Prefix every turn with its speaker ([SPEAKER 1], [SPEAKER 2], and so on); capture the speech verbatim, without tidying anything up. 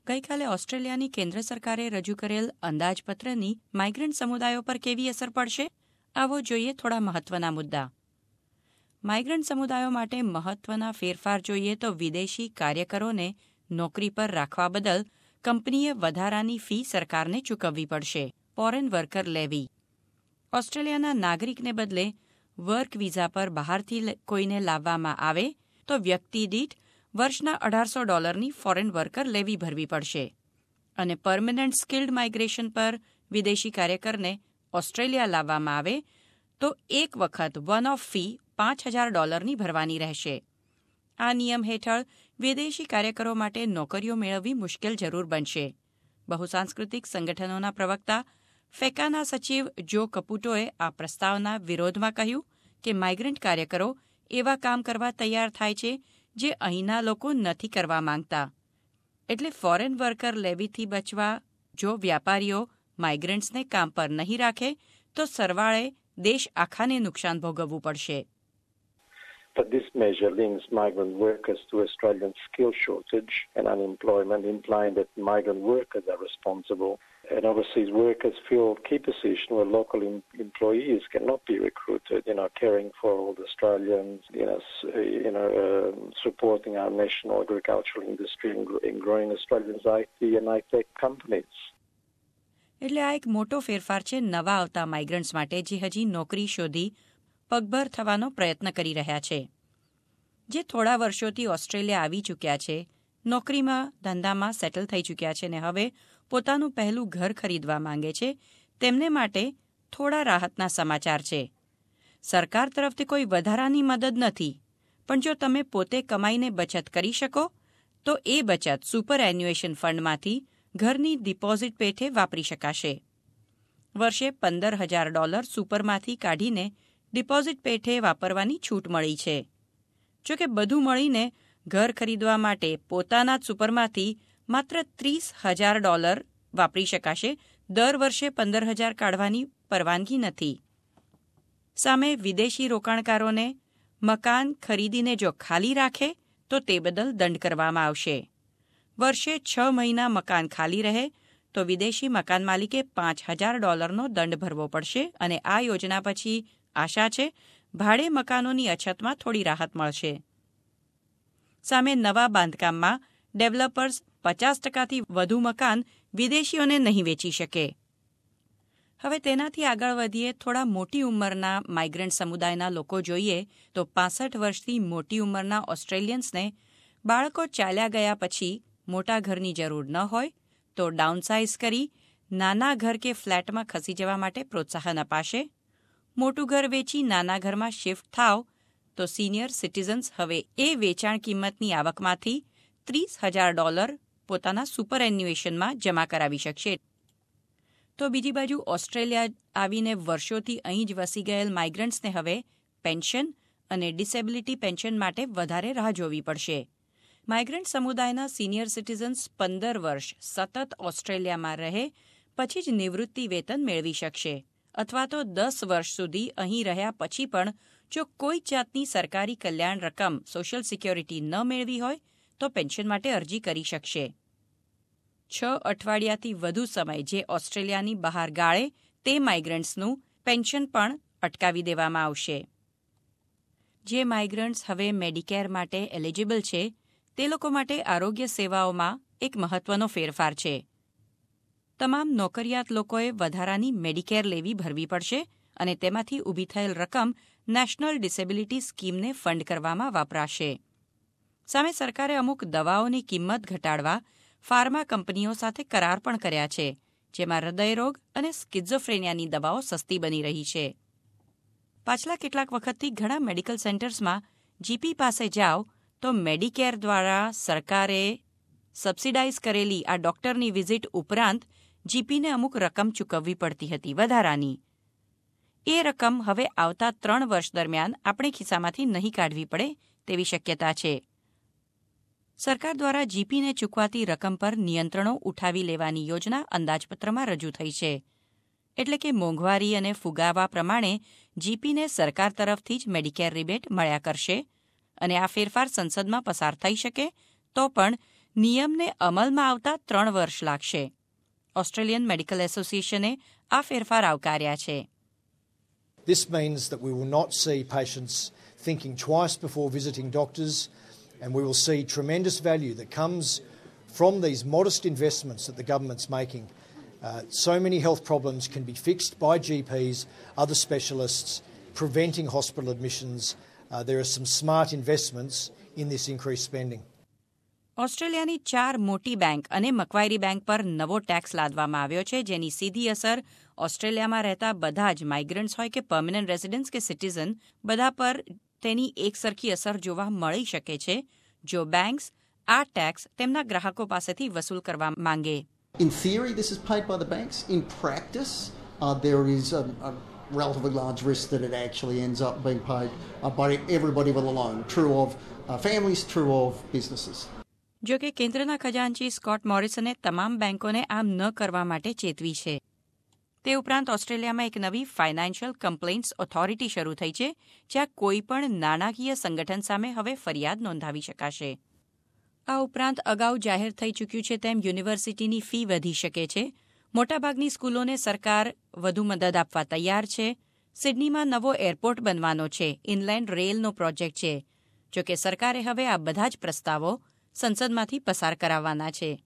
[SPEAKER 1] ગઈકાલે ઓસ્ટ્રેલિયાની કેન્દ્ર સરકારે રજૂ કરેલ અંદાજપત્રની માઇગ્રન્ટ સમુદાયો પર કેવી અસર પડશે? આવો જોઈએ થોડા મહત્વના મુદ્દા. માઇગ્રન્ટ સમુદાયો માટે મહત્વના ફેરફાર જોઈએ તો વિદેશી કાર્યકરોને નોકરી પર રાખવા બદલ કંપનીએ વધારાની ફી સરકારને ચૂકવવી પડશે. ફોરેન વર્કર લેવી. ઓસ્ટ્રેલિયાના નાગરિકને બદલે વર્ક વિઝા પર બહારથી કોઈને લાવવામાં આવે તો વ્યક્તિ દીઠ વર્ષના અઢારસો ડોલરની ફોરેન વર્કર લેવી ભરવી પડશે અને પરમનન્ટ સ્કિલ્ડ માઇગ્રેશન પર વિદેશી કાર્યકરને ઓસ્ટ્રેલિયા લાવવામાં આવે તો એક વખત વન ઓફ ફી પાંચ હજાર ડોલરની ભરવાની રહેશે. આ નિયમ હેઠળ વિદેશી કાર્યકરો માટે નોકરીઓ મેળવવી મુશ્કેલ જરૂર બનશે. બહુસાંસ્કૃતિક સંગઠનોના પ્રવક્તા ફેકાના સચિવ જો કપૂટોએ આ પ્રસ્તાવના વિરોધમાં કહ્યું કે માઇગ્રન્ટ કાર્યકરો એવા કામ કરવા તૈયાર થાય છે જે અહીંના લોકો નથી કરવા માંગતા. એટલે ફોરેન વર્કર લેવીથી બચવા જો વ્યાપારીઓ માઇગ્રન્ટ્સને કામ પર નહીં રાખે તો સરવાળે દેશ આખાને નુકસાન ભોગવવું પડશે.
[SPEAKER 2] But this measure links migrant workers to Australian skill shortage and unemployment, implying that migrant workers are responsible. And overseas workers fill key positions where local em- employees cannot be recruited, you know, caring for all the Australians, you know, you know uh, supporting our national agricultural industry and, gr- and growing Australians' I T and I-Tech companies.
[SPEAKER 1] એટલે આ એક મોટો ફેરફાર છે નવા આવતા migrants માટે જે હજી નોકરી શોધી પગભર થવાનો પ્રયત્ન કરી રહ્યા છે. જે થોડા વર્ષોથી ઓસ્ટ્રેલિયા આવી ચૂક્યા છે, નોકરીમાં ધંધામાં સેટલ થઈ ચૂક્યા છે ને હવે પોતાનું પહેલું ઘર ખરીદવા માંગે છે, તેમને માટે થોડા રાહતના સમાચાર છે. સરકાર તરફથી કોઈ વધારાની મદદ નથી, પણ જો તમે પોતે કમાઈને બચત કરી શકો તો એ બચત સુપર એન્યુએશન ફંડમાંથી ઘરની ડિપોઝિટ પેઠે વાપરી શકાશે. વર્ષે પંદર હજાર ડોલર સુપરમાંથી કાઢીને ડિપોઝિટ પેઠે વાપરવાની છૂટ મળી છે. જો કે બધું મળીને ઘર ખરીદવા માટે પોતાના જ સુપરમાંથી માત્ર ત્રીસ હજાર ડોલર વાપરી શકાશે. દર વર્ષે પંદર હજાર કાઢવાની પરવાનગી નથી. સામે વિદેશી રોકાણકારોને મકાન ખરીદીને જો ખાલી રાખે તો તે બદલ દંડ કરવામાં આવશે. વર્ષે છ મહિના મકાન ખાલી રહે તો વિદેશી મકાન માલિકે પાંચ હજાર ડોલરનો દંડ ભરવો પડશે અને આ યોજના પછી આશા છે ભાડે મકાનોની અછતમાં થોડી રાહત મળશે. સામે નવા બાંધકામમાં ડેવલપર્સ પચાસ ટકાથી વધુ મકાન વિદેશીઓને નહીં વેચી શકે. હવે તેનાથી આગળ વધીએ થોડા મોટી ઉંમરના માઇગ્રન્ટ સમુદાયના લોકો જોઈએ તો પાસઠ વર્ષથી મોટી ઉંમરના ઓસ્ટ્રેલિયન્સને બાળકો ચાલ્યા ગયા પછી મોટા ઘરની જરૂર ન હોય તો ડાઉનસાઇઝ કરી નાના ઘર કે ફ્લેટમાં ખસી જવા માટે પ્રોત્સાહન અપાશે. મોટું ઘર વેચી નાના ઘરમાં શિફ્ટ થાવ તો સિનિયર સિટીઝન્સ હવે એ વેચાણ કિંમતની આવકમાંથી ત્રીસ હજાર ડોલર પોતાના સુપર એન્યુએશનમાં જમા કરાવી શકશે. તો બીજી બાજુ ઓસ્ટ્રેલિયા આવીને વર્ષોથી અહીં જ વસી ગયેલ માઇગ્રન્ટ્સને હવે પેન્શન અને ડિસેબિલિટી પેન્શન માટે વધારે રાહ જોવી પડશે. માઇગ્રન્ટ સમુદાયના સિનિયર સિટીઝન્સ પંદર વર્ષ સતત ઓસ્ટ્રેલિયામાં રહે પછી જ નિવૃત્તિ વેતન મેળવી શકશે અથવા તો દસ વર્ષ સુધી અહીં રહ્યા પછી પણ જો કોઈ જાતની સરકારી કલ્યાણ રકમ સોશિયલ સિક્યોરિટી ન મેળવી હોય તો પેન્શન માટે અરજી કરી શકશે. છ અઠવાડિયાથી વધુ સમય જે ઓસ્ટ્રેલિયાની બહાર ગાળે તે માઇગ્રન્ટ્સનું પેન્શન પણ અટકાવી દેવામાં આવશે. જે માઇગ્રન્ટ્સ હવે મેડિકેર માટે એલિજિબલ છે તે લોકો માટે આરોગ્ય સેવાઓમાં એક મહત્વનો ફેરફાર છે. તમામ નોકરિયાત લોકોએ વધારાની મેડિકેર લેવી ભરવી પડશે અને તેમાંથી ઊભી થયેલ રકમ નેશનલ ડિસેબિલિટી સ્કીમને ફંડ કરવામાં વપરાશે. સામે સરકારે અમુક દવાઓની કિંમત ઘટાડવા ફાર્મા કંપનીઓ સાથે કરાર પણ કર્યા છે, જેમાં હૃદયરોગ અને સ્કિઝોફ્રેનિયાની દવાઓ સસ્તી બની રહી છે. પાછલા કેટલાક વખતથી ઘણા મેડિકલ સેન્ટર્સમાં જીપી પાસે જાઓ તો મેડિકેર દ્વારા સરકારે સબસિડાઇઝ કરેલી આ ડોક્ટરની વિઝિટ ઉપરાંત જીપીને અમુક રકમ ચૂકવવી પડતી હતી વધારાની. એ રકમ હવે આવતા ત્રણ વર્ષ દરમિયાન આપણે ખિસ્સામાંથી નહીં કાઢવી પડે તેવી શક્યતા છે. સરકાર દ્વારા જીપીને ચૂકવાતી રકમ પર નિયંત્રણો ઉઠાવી લેવાની યોજના અંદાજપત્રમાં રજૂ થઈ છે. એટલે કે મોંઘવારી અને ફુગાવા પ્રમાણે જીપીને સરકાર તરફથી જ મેડિકેર રિબેટ મળ્યા કરશે અને આ ફેરફાર સંસદમાં પસાર થઈ શકે તો પણ નિયમને અમલમાં આવતા ત્રણ વર્ષ લાગશે. ઓસ્ટ્રેલિયન મેડિકલ એસોસિએશને આ ફેરફાર આવકાર્યા છે.
[SPEAKER 3] This means that we will not see patients thinking twice before visiting doctors, and we will see tremendous value that comes from these modest investments that the government's making. Uh, so many health problems can be fixed by G Ps, other specialists, preventing hospital admissions. Uh, there are some smart investments in this increased spending.
[SPEAKER 1] ઓસ્ટ્રેલિયાની ચાર મોટી bank અને મક્વાયરી bank પર નવો tax લાદવામાં આવ્યો છે, જેની સીધી અસર ઓસ્ટ્રેલિયામાં રહેતા બધા જ માઇગ્રન્ટ્સ હોય કે પરમેનન્ટ રેસિડન્ટ્સ કે સિટીઝન, બધા પર તેની એકસરખી અસર જોવા મળી શકે છે જો બેંક્સ આ ટેક્સ તેમના ગ્રાહકો પાસેથી વસૂલ કરવા માંગે.
[SPEAKER 4] In theory, this is paid by the banks. In practice, uh, there is a, a relatively large risk that it actually ends up being paid uh, by everybody with a loan. True of uh, families, true of businesses.
[SPEAKER 1] જો કે કેન્દ્રના ખજાનચી Scott મોરિસને તમામ બેંકોને આમ ન કરવા માટે ચેતવી છે. તે ઉપરાંત ઓસ્ટ્રેલિયામાં એક નવી ફાઇનાન્શિયલ કમ્પ્લેન્ટ્સ ઓથોરિટી શરૂ થઈ છે, જ્યાં કોઈપણ નાણાકીય સંગઠન સામે હવે ફરિયાદ નોંધાવી શકાશે. આ ઉપરાંત અગાઉ જાહેર થઈ ચૂક્યું છે તેમ યુનિવર્સિટીની ફી વધી શકે છે. મોટાભાગની સ્કૂલોને સરકાર વધુ મદદ આપવા તૈયાર છે. સિડનીમાં નવો એરપોર્ટ બનવાનો છે. ઇનલેન્ડ રેલનો પ્રોજેક્ટ છે. જો કે સરકારે હવે આ બધા જ પ્રસ્તાવો સંસદમાંથી પસાર કરાવવાના છે.